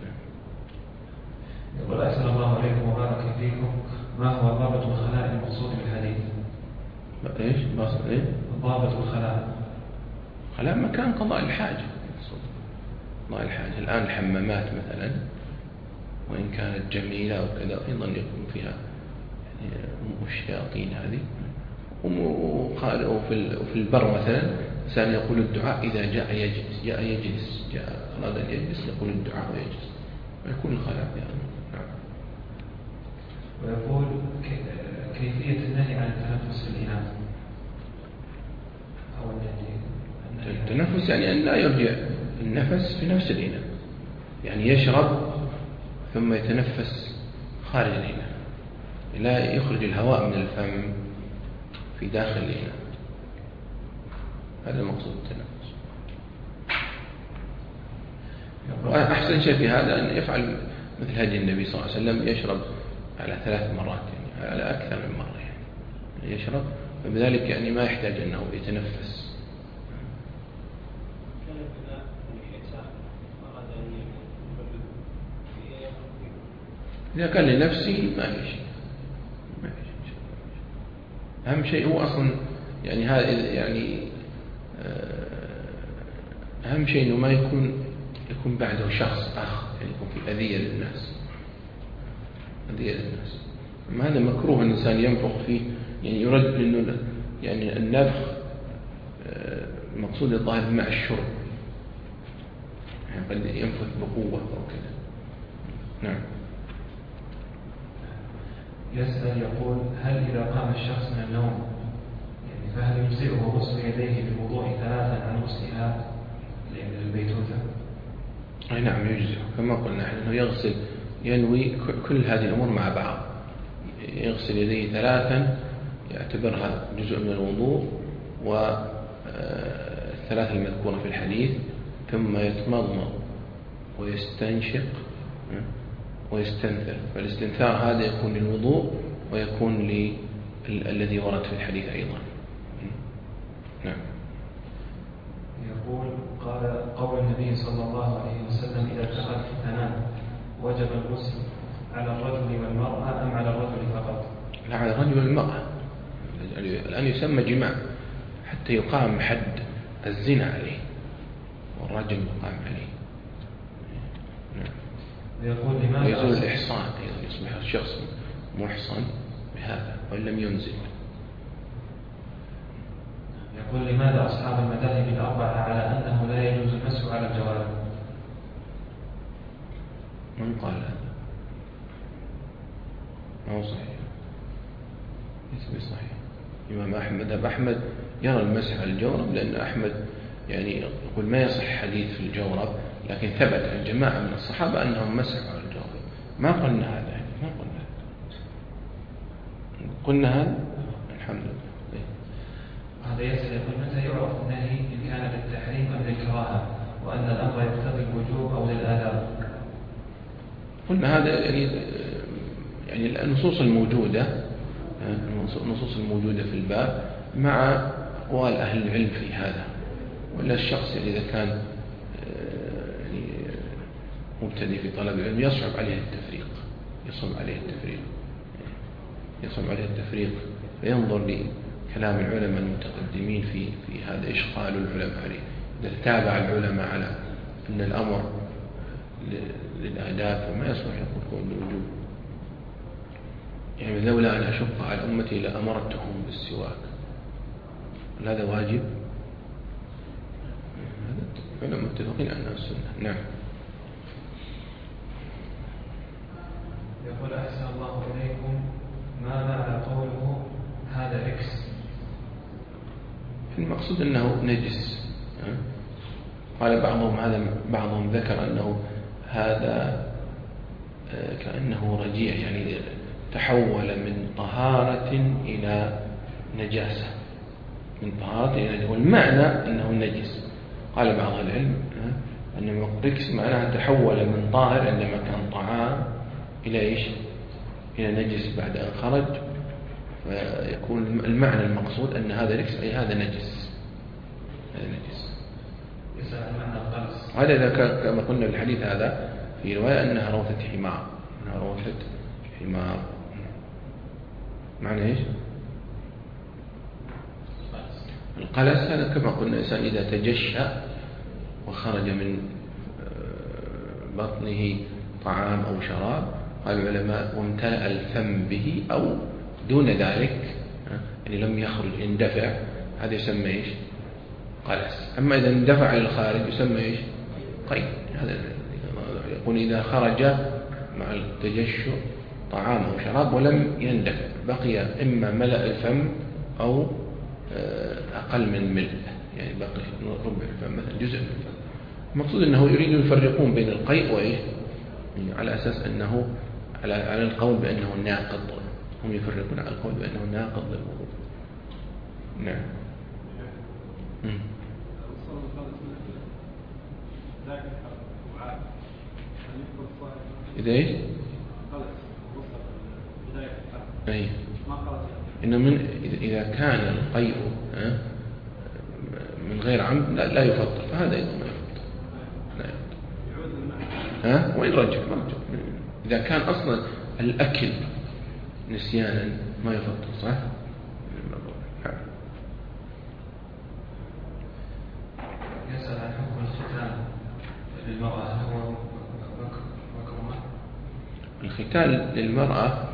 يقول أحسن الله عليكم وبارك فيكم، ما هو ضابط الخلاء المقصود بالحديث؟ إيش؟ ضابط الخلاء. خلاء مكان قضاء الحاجة، قضاء الحاجة. الآن الحمامات مثلا وإن كانت جميلة أو كذا أيضا يكون فيها يعني الشياطين هذه. وفي البر مثلا إنسان يقول الدعاء إذا جاء يجلس، أراد أن يجلس يقول الدعاء ويجلس ويكون الخلاء يعني. ويقول كيفية النهي عن التنفس في الإناء أو التنفس يعني أن لا يرجع النفس في نفس الإناء، يعني يشرب ثم يتنفس خارج الإناء، لا يخرج الهواء من الفم في داخل الإناء، هذا مقصود التنفس. وأحسن شيء في هذا أن يفعل مثل هدي النبي صلى الله عليه وسلم، يشرب على 3 مرات يعني على أكثر من مرة يعني يشرب، فبذلك يعني ما يحتاج أنه يتنفس. إذا كان لنفسه ما في شيء، أهم شيء هو أصلا يعني هذا يعني أهم شيء إنه ما يكون بعده شخص آخر، يعني يكون في أذية للناس. أما هذا مكروه الإنسان ينفخ فيه، يعني يرد إنه يعني النفخ مقصود الظاهر مع الشرب، يعني قد ينفث بقوة أو كذا. نعم. يسأل يقول هل إذا قام الشخص من النوم يعني فهل يجزئه غسل يديه بالوضوء 3 عن غسلها للبيتوتة؟ أي نعم يجزئه، كما قلنا نحن أنه يغسل، ينوي كل هذه الأمور مع بعض، يغسل يديه 3 يعتبرها جزء من الوضوء والثلاثة المذكورة في الحديث، ثم يتمضمض ويستنشق ويستنثر، فالاستنثار هذا يكون للوضوء ويكون الذي ورد في الحديث أيضا. نعم. يقول قال قول النبي صلى الله عليه وسلم إذا التقى الختانان وجب الغسل على الرجل والمرأة أم على الرجل فقط؟ لا، على الرجل والمرأة. الآن يسمى جماع حتى يقام حد الزنا عليه والرجل يقام عليه. ويقول لماذا ويزول الإحصان أيضا، يصبح الشخص محصن بهذا وإن لم ينزل. يقول لماذا أصحاب المذاهب الأربعة على أنه لا يجوز المسح على الجوارح؟ من قال هذا؟ ما هو صحيح، ليس بصحيح. إمام أحمد يرى المسح على الجورب، لأن أحمد يعني يقول ما يصح حديث في الجورب، لكن ثبت عن جماعة من الصحابة أنهم مسحوا على الجورب. ما قلنا هذا يعني، ما قلنا هذا الحمد لله. هذا يسأل يقول متى يعرف النهي إن كان للتحريم أم للكراهة، وأن الأمر يقتضي الوجوب أو للآداب؟ قلنا هذا يعني النصوص الموجودة في الباب مع أقوال أهل العلم في هذا، ولا الشخص يعني إذا كان يعني مبتدئ في طلب العلم يصعب عليه التفريق فينظر لكلام العلماء المتقدمين في هذا، إيش قالوا العلماء عليه. إذا تابع العلماء على أن الأمر للآداب فما يصلح يقول بالوجوب. يعني لولا أن أشق على أمتي لأمرتهم بالسواك، هذا واجب. هذا متفقين أنها السنة. نعم. يقول أحسن الله إليكم، ما معنى قوله هذا إكس؟ المقصود أنه نجس. قال بعضهم ذكر أنه هذا كأنه رجيع، يعني تحول من طهارة إلى نجاسة، من طهارة إلى نجاسة، والمعنى أنه نجس. قال بعض العلم أن ركس معناها تحول من طاهر عندما كان طعام إلى إيش؟ إلى نجس بعد أن خرج، فيكون المعنى المقصود أن هذا ركس أي هذا نجس. هذا نجس. هذا كما قلنا بالحديث هذا في رواية أنها روثة حمار، أنها روثة حمار. معنى إيش؟ القلس هذا كما قلنا إنسان إذا تجشأ وخرج من بطنه طعام أو شراب، قال العلماء وامتلأ الفم به أو دون ذلك، يعني لم يخرج اندفع، هذا يسمى إيش؟ قلس. أما إذا اندفع إلى الخارج يسمى إيش؟ قيء. هذا يقول إذا خرج مع التجشؤ طعام أو شراب ولم يندفع، بقي إما ملأ الفم أو أقل من ملء، يعني بقي ربع الفم مثلا، جزء من الفم. المقصود أنه يريد يفرقون بين القيء وإيش، يعني على أساس أنه على القول بأنه ناقض، هم يفرقون على القول بأنه ناقض للوضوء. نعم. إذا إيش؟ أي إنه من إذا كان القيء من غير عمد لا يفطر، فهذا أيضا ما يفطر، لا يفطر. وين رجع؟ إذا كان أصلا الأكل نسيانا ما يفطر، صح؟ يسأل عن حكم الختان للمرأة، هو مكروه؟ الختان للمرأة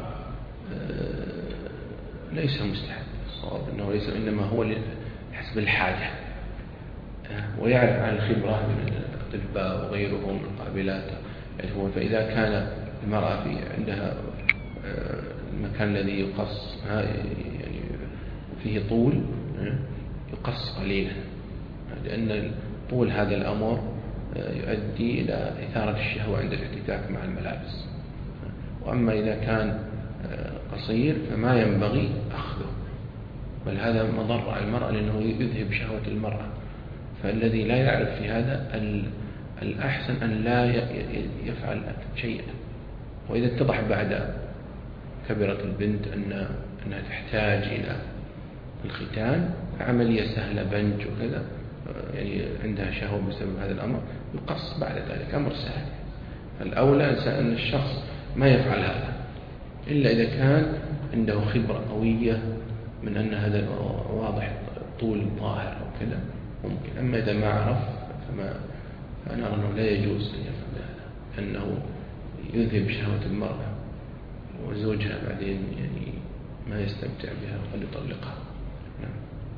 ليس مستحب، الصواب أنه ليس، إنما هو حسب الحاجة، ويعرف عن الخبرة من الأطباء وغيرهم من القابلات. فإذا كان المرأة عندها المكان الذي يقص يعني فيه طول يقص قليلا، لأن طول هذا الأمر يؤدي إلى إثارة الشهوة عند الاحتكاك مع الملابس. وأما إذا كان قصير فما ينبغي أخذه، بل هذا مضر على المرأة لأنه يذهب شهوة المرأة. فالذي لا يعرف في هذا الأحسن أن لا يفعل شيئا. وإذا اتضح بعد كبرت البنت أنها تحتاج إلى الختان، عملية سهلة بنج وكذا، يعني عندها شهوة بسبب هذا الأمر، يقص بعد ذلك، أمر سهل. الأولى أن الشخص ما يفعل هذا إلا إذا كان عنده خبرة قوية من أن هذا واضح طول ظاهر أو كذا ممكن. أما إذا ما عرف فأنا أرى أنه لا يجوز أن يفعل هذا، أنه يذهب شهوة المرأة وزوجها بعدين يعني ما يستمتع بها وقد يطلقها. نعم.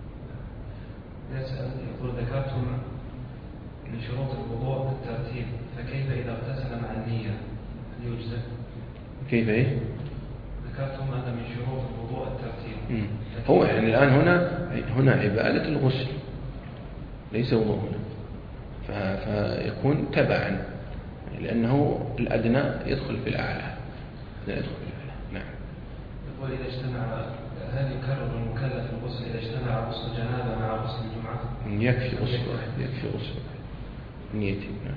يسأل يقول ذكرتم من شروط الوضوء الترتيب، فكيف إذا اغتسل مع النية هل يجزئ؟ كيف إيه؟ ذكرتم أن من شروط الوضوء الترتيب. هو يعني الآن هنا عبادة الغسل ليس وضوء هنا، فيكون تبعا، لأنه الأدنى يدخل في الأعلى. نعم. يقول إذا اجتمع، هل يكرر المكلف الغسل إذا اجتمع غسل جنابة مع غسل الجمعة؟ يكفي غسل واحد، يكفي غسل واحد نيتي. نعم.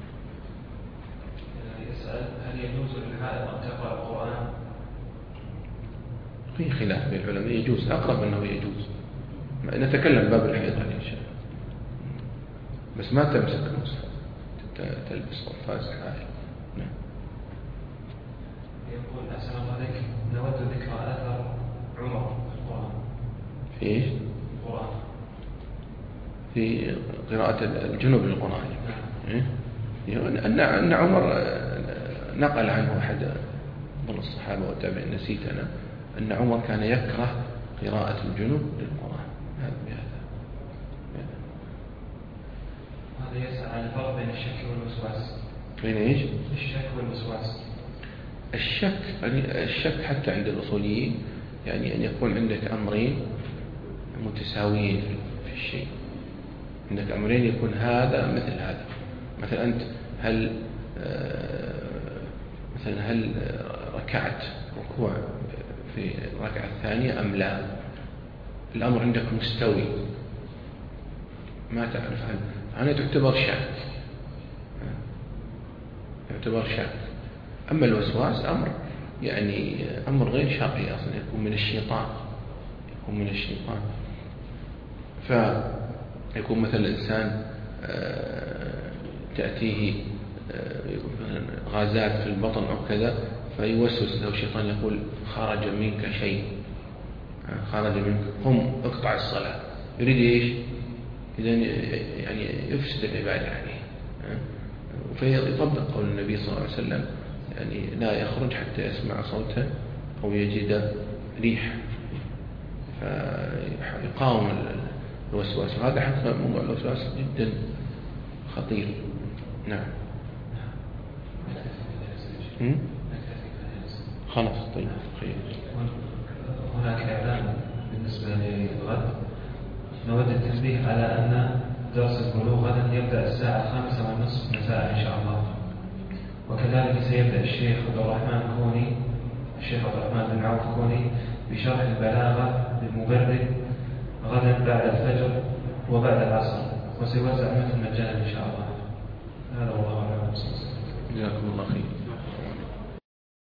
يسأل هل يجوز للحائض أن تقرأ القرآن؟ في خلاف بين العلماء، يجوز، أقرب أنه يجوز. نتكلم باب الحيض إن شاء الله، بس ما تمسك المصحف، تلبس قفاز حائل. نعم. يقول أحسن الله عليك، نود ذكر أثر عمر في القرآن. في إيش؟ القرآن في قراءة الجنوب للقرآن. أن عمر نقل عنه أحد من الصحابة والتابعين، نسيت أنا، أن عمر كان يكره قراءة الجنوب للقرآن. هذا يسأل عن الفرق بين الشك والوسواس. بين إيش؟ الشك والوسواس. الشك حتى عند الأصوليين يعني أن يكون عندك أمرين متساويين في الشيء. عندك أمرين يكون هذا مثل هذا. مثلا أنت هل ركعت ركوع في الركعة الثانية أم لا. الأمر عندك مستوي، ما تعرف هل تعتبر شك، يعتبر شك. أما الوسواس أمر يعني أمر غير شرعي أصلا، يكون من الشيطان، يكون من الشيطان. فيكون مثل الإنسان تأتيه غازات في البطن أو كذا، فيوسوس له الشيطان يقول خرج منك شيء، خرج منك، قم اقطع الصلاة. يريد إيش؟ إذن يعني يفسد العبادة عليه. فيطبق قول النبي صلى الله عليه وسلم يعني لا يخرج حتى يسمع صوتا أو يجد ريح، فيقاوم الوسواس. وهذا حتى موضوع الوسواس جدا خطير. نعم. خلاص طيب خير. هناك إعلان بالنسبة للغد، نود التنبيه على أن درس البلوغ غدا يبدأ الساعة 5:30 مساء إن شاء الله. وكذلك سيبدأ الشيخ عبد الرحمن بن عوف كوني بشرح البلاغة للمبرد غدا بعد الفجر وبعد العصر، وسيوزع مثل مجانا إن شاء الله. هذا والله أعلم. جزاكم الله خير.